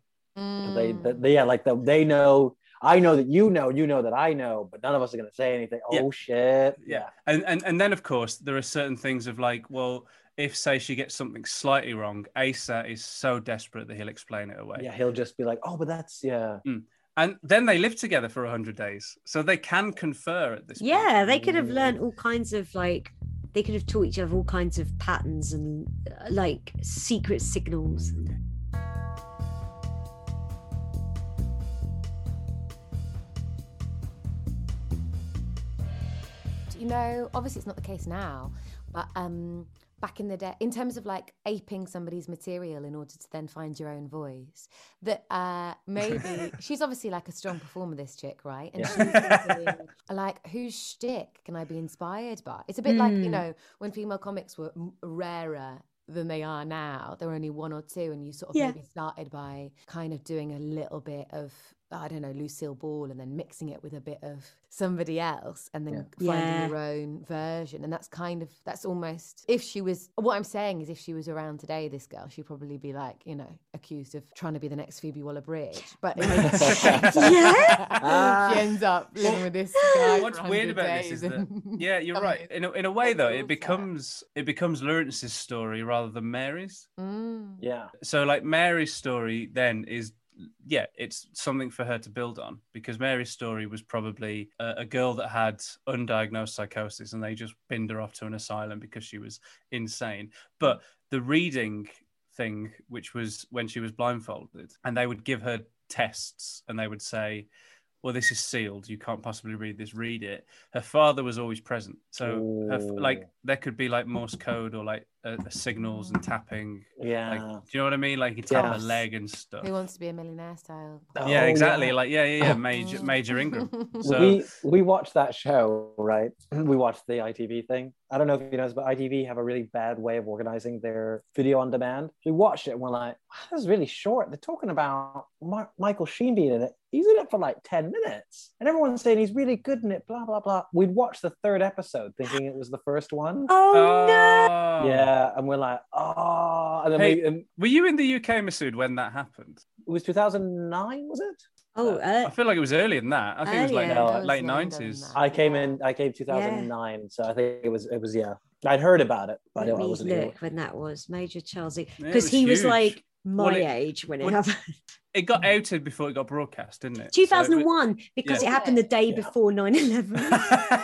They know. I know that you know that I know, but none of us are going to say anything. Oh, shit. Yeah. And then, of course, there are certain things of like, well, if, say, she gets something slightly wrong, Asa is so desperate that he'll explain it away. Yeah, he'll just be like, oh, but that's, And then they live together for 100 days. So they can confer at this point. Yeah, they could have learned all kinds of, like, they could have taught each other all kinds of patterns and, like, secret signals. You know, obviously it's not the case now, but back in the day, in terms of like aping somebody's material in order to then find your own voice, that maybe she's obviously like a strong performer, this chick, right? And she's thinking, like, whose shtick can I be inspired by? It's a bit like, you know, when female comics were rarer than they are now. There were only one or two, and you sort of maybe started by kind of doing a little bit of I don't know, Lucille Ball, and then mixing it with a bit of somebody else, and then Yeah. finding your own version. And that's almost, if she was, what I'm saying is, if she was around today, this girl, she'd probably be like, you know, accused of trying to be the next Phoebe Waller-Bridge. But she ends up living with this guy. What's weird about this is that, yeah, you're right. In a way, though, it becomes Lawrence's story rather than Mary's. Yeah. So, like, Mary's story then is, yeah, it's something for her to build on, because Mary's story was probably a girl that had undiagnosed psychosis, and they just binned her off to an asylum because she was insane. But the reading thing, which was when she was blindfolded, and they would give her tests, and they would say, well, this is sealed, you can't possibly read this, read it. Her father was always present, so like there could be like Morse code or like signals and tapping. Yeah. Like, do you know what I mean? Like he'd tap her leg and stuff. Who Wants to Be a Millionaire style. Yeah, exactly. Like Major Ingram. So we watched that show, right? We watched the ITV thing. I don't know if you know this, but ITV have a really bad way of organizing their video on demand. We watched it and we're like, wow, this is really short. They're talking about Michael Sheen being in it. He's in it for like 10 minutes. And everyone's saying he's really good in it, blah, blah, blah. We'd watched the third episode thinking it was the first one. Oh, no. Yeah. And we're like, oh. And then were you in the UK, Masood, when that happened? It was 2009, was it? Oh, I feel like it was earlier than that. I think it was like late 90s. I came 2009, so I think it was yeah. I'd heard about it, but I wasn't here. When that was Major Charlie, because he was like my age when it happened. It got outed before it got broadcast, didn't it? 2001, because it happened the day before 9/11.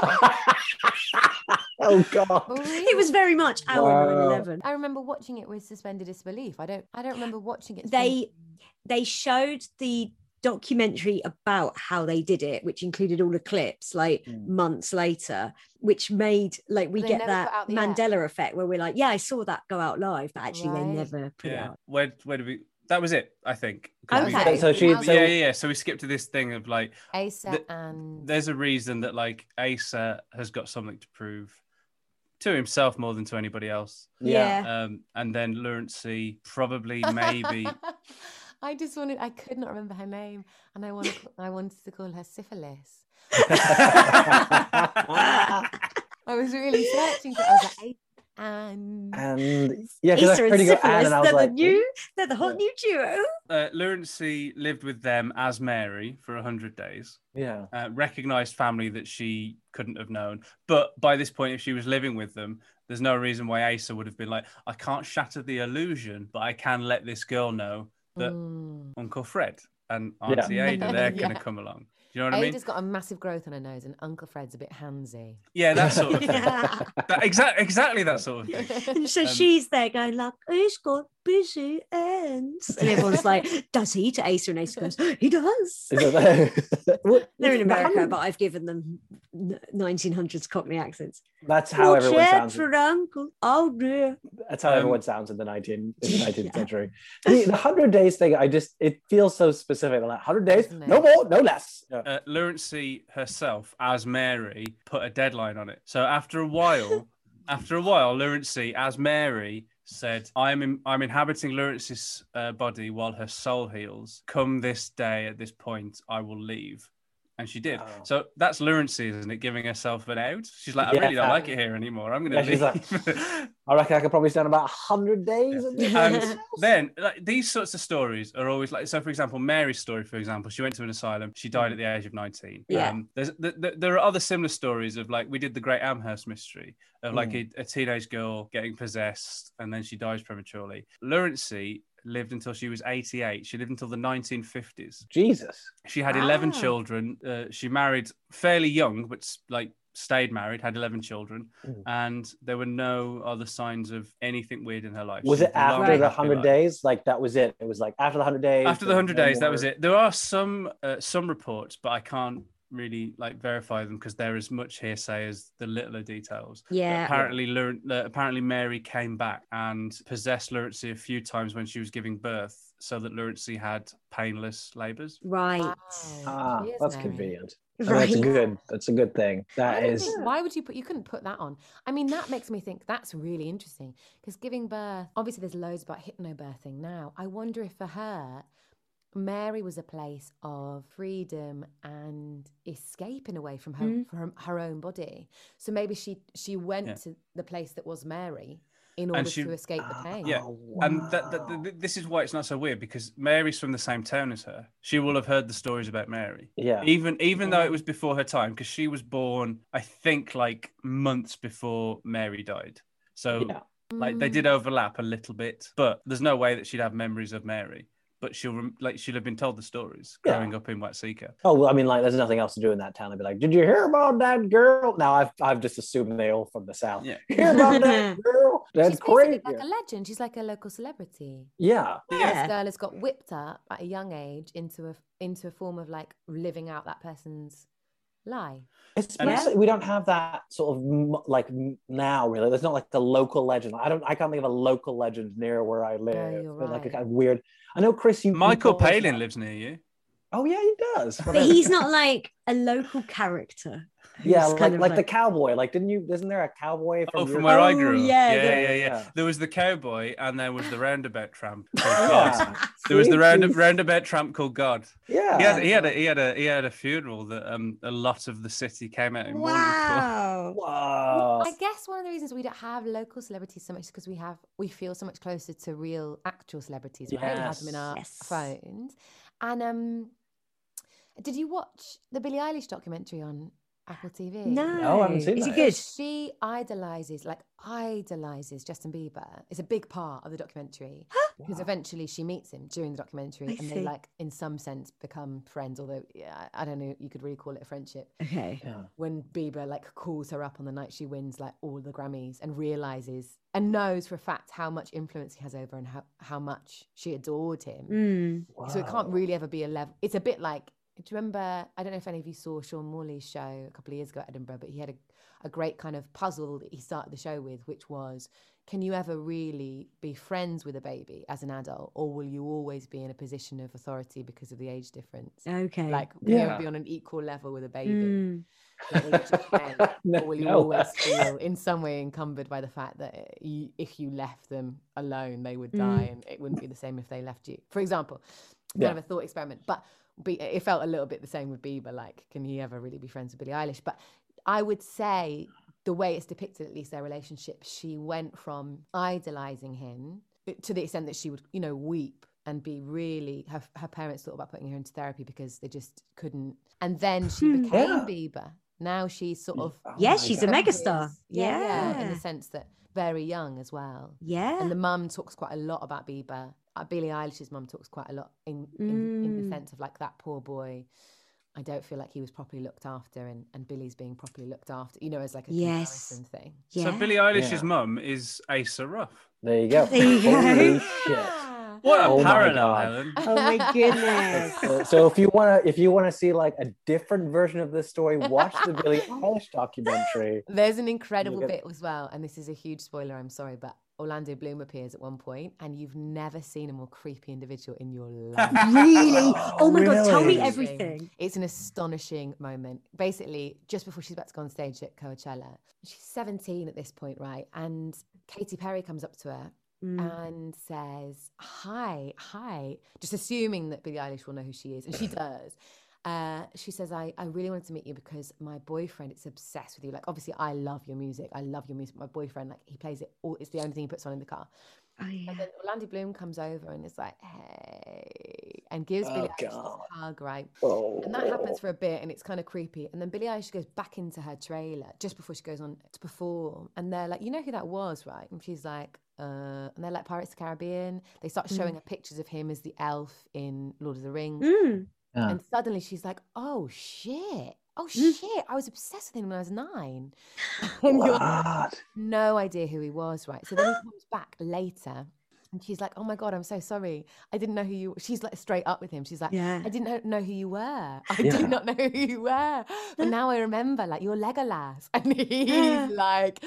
Oh God! It was very much our 9/11. I remember watching it with suspended disbelief. I don't remember watching it. They showed the documentary about how they did it, which included all the clips like months later, which made like we get that Mandela effect where we're like, yeah, I saw that go out live, but actually they never put it out. Where did we? That was it, I think. Okay. So we skipped to this thing of like Asa and there's a reason that like Asa has got something to prove to himself more than to anybody else. Yeah. And then Lawrence probably maybe. I could not remember her name, and I wanted to call her Syphilis. I was really searching for it. I was like, and yeah, because I heard you go Anne, and I was like, they're the hot new duo. Lawrence lived with them as Mary for 100 days. Yeah. Recognized family that she couldn't have known. But by this point, if she was living with them, there's no reason why Asa would have been like, I can't shatter the illusion, but I can let this girl know that Uncle Fred and Auntie Ada, they're going to come along. Do you know what I mean? Ada's got a massive growth on her nose, and Uncle Fred's a bit handsy. Yeah, that sort of thing. Exactly that sort of thing. And so she's there going like, he's got busy ends. And everyone's like, does he? To Asa, and Asa goes, he does. They're in America, but I've given them 1900s Cockney accents. That's how everyone sounds. For Uncle. Oh dear. That's how everyone sounds in the 19th century. The 100 days thing, it feels so specific. Like 100 days, no more, no less. Yeah. Lawrence herself as Mary put a deadline on it. So after a while, Lawrence as Mary said, I'm inhabiting Lawrence's body while her soul heals. Come this day at this point, I will leave. And she did. Oh. So that's Lawrence, isn't it? Giving herself an out. She's like, I really don't like it here anymore. I'm going to leave. She's like, I reckon I could probably stand about 100 days. And then like, these sorts of stories are always like, so for example, Mary's story, for example, she went to an asylum. She died at the age of 19. Yeah. There are other similar stories of like, we did the Great Amherst mystery of like a teenage girl getting possessed and then she dies prematurely. Lawrence lived until she was 88. She lived until the 1950s. Jesus. She had 11 children. She married fairly young, but like stayed married, had 11 children, and there were no other signs of anything weird in her life. Was it after the 100 days? Like that was it? It was like after the 100 days? After the 100 days, that was it. There are some reports, but I can't really like verify them because they're as much hearsay as the littler details. Yeah. Apparently Mary came back and possessed Lawrence a few times when she was giving birth, so that Lawrence had painless labours. Right. Ah, that's Mary. Convenient. Right. That's a good thing. Why would you couldn't put that on? I mean, that makes me think that's really interesting because giving birth, obviously there's loads about hypnobirthing now. I wonder if for her, Mary was a place of freedom and escape in a way from her own body. So maybe she went to the place that was Mary in order to escape the pain. Yeah, wow. And this is why it's not so weird, because Mary's from the same town as her. She will have heard the stories about Mary. Yeah. Even though it was before her time, because she was born, I think, like months before Mary died. So like they did overlap a little bit, but there's no way that she'd have memories of Mary. But she'll have been told the stories growing up in Watseka. Oh, well, I mean, like, there's nothing else to do in that town. They'd be like, "Did you hear about that girl?" Now I've just assumed they're all from the south. Yeah. Hear about that girl? That's She's crazy. like a legend. She's like a local celebrity. Yeah. This girl has got whipped up at a young age into a form of like living out that person's lie. Especially, we don't have that sort of like now. Really, there's not like the local legend. I can't think of a local legend near where I live. No, you're right. Like a kind of weird. I know, Chris. Michael Palin lives near you. Oh yeah, he does. But he's not like a local character. Yeah, like the cowboy. Like, isn't there a cowboy from where I grew up? Yeah. There was the cowboy, and there was the roundabout tramp. There was the roundabout tramp called God. Yeah, he had a funeral that a lot of the city came out in mourning for. Wow. I guess one of the reasons we don't have local celebrities so much is because we feel so much closer to real actual celebrities. Right? We have them in our phones. And did you watch the Billie Eilish documentary on Apple TV? No, I haven't seen that. Is it good? She idolizes Justin Bieber. It's a big part of the documentary because eventually she meets him during the documentary they like in some sense become friends, although I don't know, you could really call it a friendship. Okay. Yeah. When Bieber like calls her up on the night she wins like all the Grammys and realizes and knows for a fact how much influence he has over and how much she adored him. So it can't really ever be a level. It's a bit like, do you remember, I don't know if any of you saw Sean Morley's show a couple of years ago at Edinburgh, but he had a great kind of puzzle that he started the show with, which was, can you ever really be friends with a baby as an adult, or will you always be in a position of authority because of the age difference? Okay. Like, can you ever be on an equal level with a baby? Or will you always feel in some way encumbered by the fact that if you left them alone, they would die, and it wouldn't be the same if they left you? For example, kind of a thought experiment. But it felt a little bit the same with Bieber. Like, can he ever really be friends with Billie Eilish? But I would say the way it's depicted, at least their relationship, she went from idolizing him to the extent that she would, weep and be really, her parents thought about putting her into therapy because they just couldn't. And then she became Bieber. Now she's sort of... she's a megastar. Yeah, in the sense that very young as well. Yeah. And the mum talks quite a lot about Bieber. Billie Eilish's mum talks quite a lot in the sense of like, that poor boy, I don't feel like he was properly looked after, and Billy's being properly looked after, as like a comparison thing. Yeah. So Billie Eilish's mum is Asa Ruff. There you go. Holy shit. What a parallel, Helen. Oh my goodness. So if you wanna see like a different version of this story, watch the Billie Eilish documentary. There's an incredible bit as well, and this is a huge spoiler, I'm sorry, but Orlando Bloom appears at one point, and you've never seen a more creepy individual in your life. Really? Oh my God, tell me everything. It's an astonishing moment. Basically, just before she's about to go on stage at Coachella, she's 17 at this point, right? And Katy Perry comes up to her and says, hi, just assuming that Billie Eilish will know who she is, and she does. She says, I really wanted to meet you because my boyfriend is obsessed with you. Like, obviously, I love your music. My boyfriend, like, he plays it all. It's the only thing he puts on in the car. Oh, yeah. And then Orlando Bloom comes over and is like, hey, and gives Billie Eilish this hug, right? And that happens for a bit, and it's kind of creepy. And then Billie Eilish goes back into her trailer just before she goes on to perform. And they're like, you know who that was, right? And she's like, and they're like, Pirates of the Caribbean. They start showing her pictures of him as the elf in Lord of the Rings. And suddenly she's like, oh shit, I was obsessed with him when I was 9. And you're like, no idea who he was, right? So then he comes back later and she's like, oh my God, I'm so sorry, I didn't know who you were. She's like straight up with him. She's like, I didn't know who you were. I did not know who you were, but now I remember, like, you're Legolas. And he's like,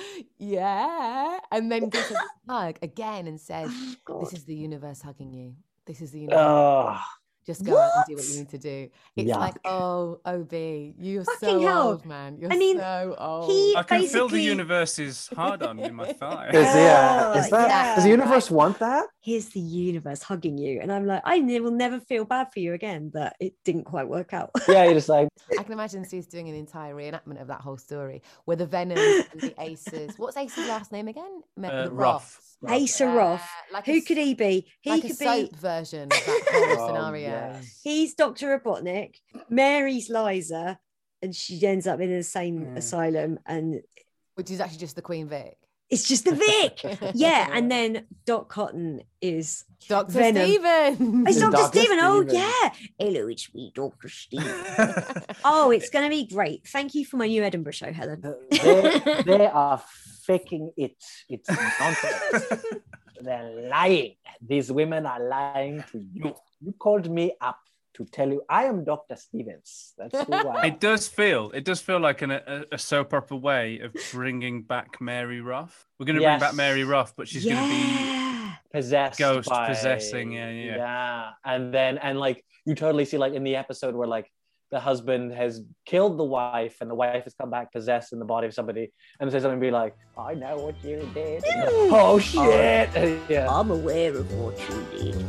yeah, and then gives her a hug again and says, this is the universe hugging you. This is the universe. Just go out and do what you need to do. It's Yuck. like, oh, OB, you're Fucking so hell. old, man. You're I mean, so old. I can feel the basically- universe's hard on in my thigh. Is that? yeah, Does the universe want that? Here's the universe hugging you. And I'm like, I will never feel bad for you again, that it didn't quite work out. Yeah, you're just like, I can imagine Sue's doing an entire reenactment of that whole story where the Venoms and the Aces. What's Ace's last name again? The Ruff. Asa Roth. like Who could he be? He like could a be. soap version of that whole oh, scenario. yes. He's Dr. Robotnik. Mary's Liza, and she ends up in the same asylum, and Which is actually just the Queen Vic. it's just the Vic. Yeah, and then Doc Cotton is Dr. Venom. Stephen. It's It's Dr. Dr. Stephen. Oh, Stephen. yeah. Hello, it's me, Dr. Stephen. Oh, it's going to be great. Thank you for my new Edinburgh show, Helen. They are faking it. It's nonsense. They're lying. These women are lying to you. You called me up to tell you I am Dr. Stevens. That's who I am. It does feel like a soap opera way of bringing back Mary Ruff. We're going to bring back Mary Ruff, but she's going to be possessed ghost by, possessing. Yeah. And like you totally see like in the episode where like the husband has killed the wife and the wife has come back possessed in the body of somebody and says something be like, I know what you did. Oh shit. Yeah. I'm aware of what you did.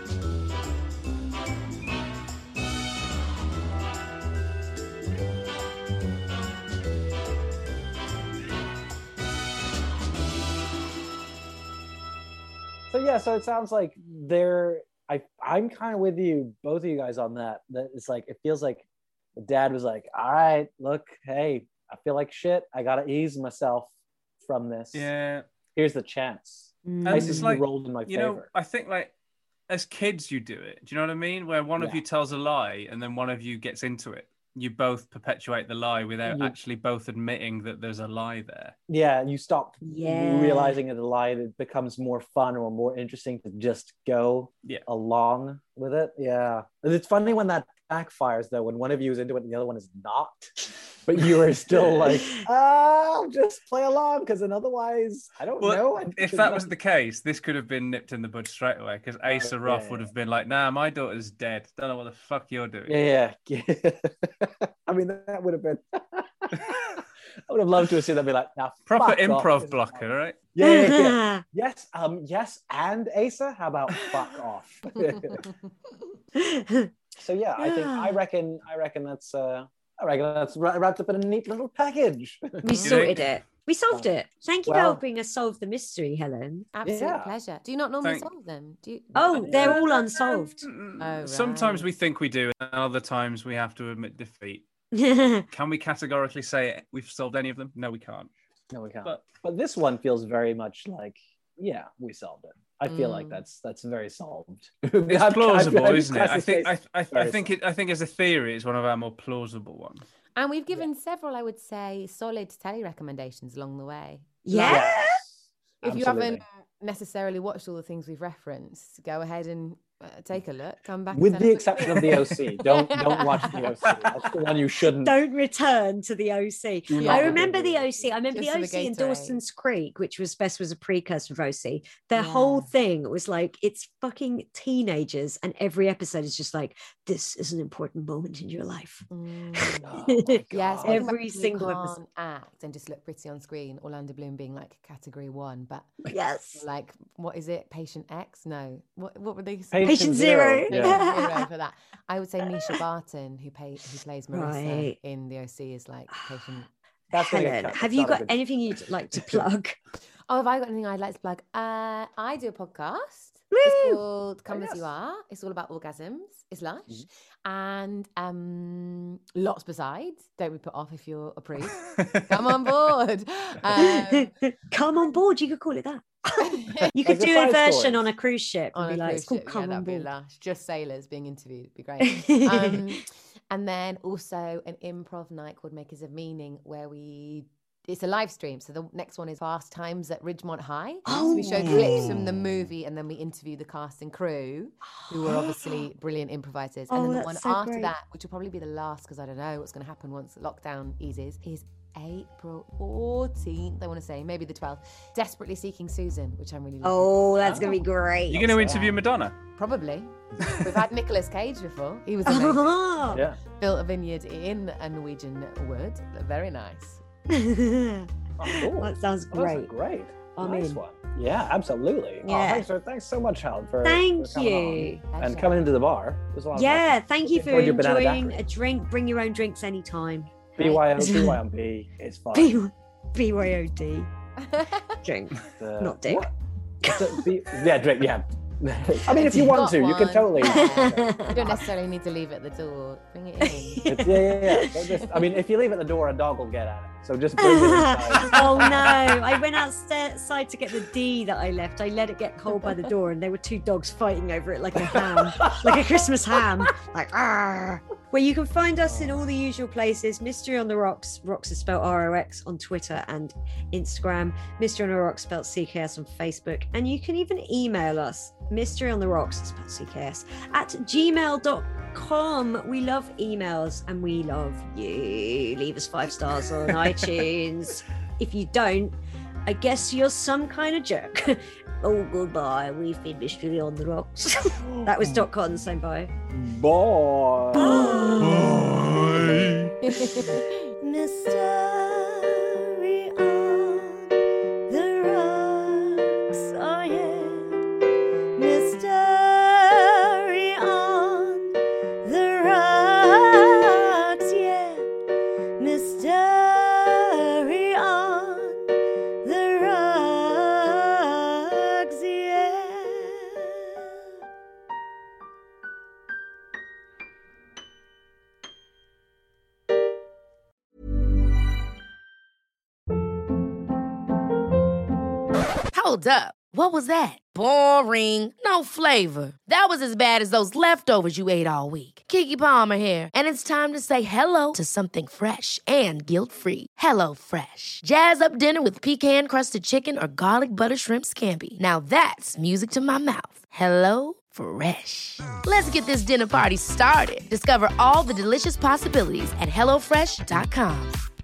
So it sounds like I'm kind of with you, both of you guys on that. That it's like, it feels like the dad was like, all right, look, hey, I feel like shit. I got to ease myself from this. Yeah. Here's the chance. And Basically it's like, rolled in my favor. I think like as kids you do it. Do you know what I mean? Where one of you tells a lie and then one of you gets into it. You both perpetuate the lie without actually both admitting that there's a lie there. Yeah, you stop realizing that the lie, it becomes more fun or more interesting to just go along with it. Yeah. And it's funny when that backfires though, when one of you is into it and the other one is not. But you are still like, I'll just play along because then otherwise, I don't know. If that was the case, this could have been nipped in the bud straight away because Asa Ruff would have been like, nah, my daughter's dead. Don't know what the fuck you're doing. Yeah. I mean, that would have been... I would have loved to have seen that be like, now proper fuck improv off. blocker, right? Yeah. Yes, yes, and Asa, how about fuck off? So yeah, I reckon that's wrapped up in a neat little package. We sorted it. We solved it. Thank you for Well- helping us solve the mystery, Helen. Absolute pleasure. Do you not normally solve them? Do you? Oh, they're all unsolved. Sometimes we think we do, and other times we have to admit defeat. Can we categorically say we've solved any of them? No, we can't. No, we can't. But this one feels very much like, yeah, we solved it. I feel like that's very solved. It's plausible, isn't it? I think as a theory, it's one of our more plausible ones. And we've given several, I would say, solid telly recommendations along the way. Yeah. If you haven't necessarily watched all the things we've referenced, go ahead and take a look. Come back. With the exception of the OC, don't watch the OC. That's the one you shouldn't. Don't return to the OC. Do I not remember return the to OC. I remember Just the for the OC in Gatorade. Dawson's Creek, which was a precursor of OC. Their whole thing was like, it's fucking teenagers, and every episode is just like, this is an important moment in your life. Yes, every single can't episode. act and just look pretty on screen. Orlando Bloom being like category 1, but Yes. like what is it? Patient X? No, what were they? Patient Zero. Patient Zero for that. I would say Misha Barton, who plays Marissa Right. in the OC, is like patient. That's gonna get Helen, cut. have It's you not a got good- anything you'd like to plug? Oh, have I got anything I'd like to plug? I do a podcast. It's called Come As You Are. It's all about orgasms. It's lush. And lots besides. Don't be put off if you're approved. Come on board. Come on board. You could call it that. You could Like the do a side version stories. on a cruise ship. On And a be like, cruise it's called ship, Come on that'd be Board. lush. Just sailors being interviewed would be great. And then also an improv night called Makers of Meaning, where it's a live stream. So the next one is Fast Times at Ridgemont High. So we show clips from the movie and then we interview the cast and crew, who were obviously brilliant improvisers. And then the that's one so after great. that, which will probably be the last because I don't know what's going to happen once lockdown eases, is April 14th, I want to say, maybe the 12th. Desperately Seeking Susan, which I'm really looking Oh, that's going to be great. You're going to interview Madonna? Probably. We've had Nicolas Cage before. He was Yeah. built a vineyard in a Norwegian wood. Very nice. Oh, cool. That sounds Oh, that's great. great. I'm Nice in. one. Yeah, absolutely. Yeah. Thanks so much, Helen, for Thank coming you. on and coming into the bar. It was a lot of Yeah, fun. thank you for Enjoyed your banana enjoying daiquiri. a drink. Bring your own drinks anytime. BYOB. It's fine. BYOD. Drink, not dick. Yeah, drink. Yeah. I mean, if you want to, you can totally. You don't necessarily need to leave it at the door. Bring it in. Yeah. I mean, if you leave it at the door, a dog will get at it. So just bring it inside. Oh no! I went outside to get the D that I left. I let it get cold by the door, and there were two dogs fighting over it like a ham, like a Christmas ham. Like, argh. Where you can find us in all the usual places. Mystery on the Rocks. Rocks is spelled ROX on Twitter and Instagram. Mystery on the Rocks spelled CKS on Facebook. And you can even email us. Mystery on the Rocks spelled CKS at gmail.com. We love emails and we love you. Leave us 5 stars on iTunes. If you don't, I guess you're some kind of jerk. Oh, goodbye. We've been Mystery on the Rocks. That was Dot Cotton saying bye. Bye. Mystery on the rocks, oh yeah. Mystery on the rocks, yeah. Mystery on the rocks, yeah. Hold up. What was that? Boring. No flavor. That was as bad as those leftovers you ate all week. Keke Palmer here, and it's time to say hello to something fresh and guilt-free. Hello Fresh. Jazz up dinner with pecan-crusted chicken or garlic butter shrimp scampi. Now that's music to my mouth. Hello Fresh. Let's get this dinner party started. Discover all the delicious possibilities at HelloFresh.com.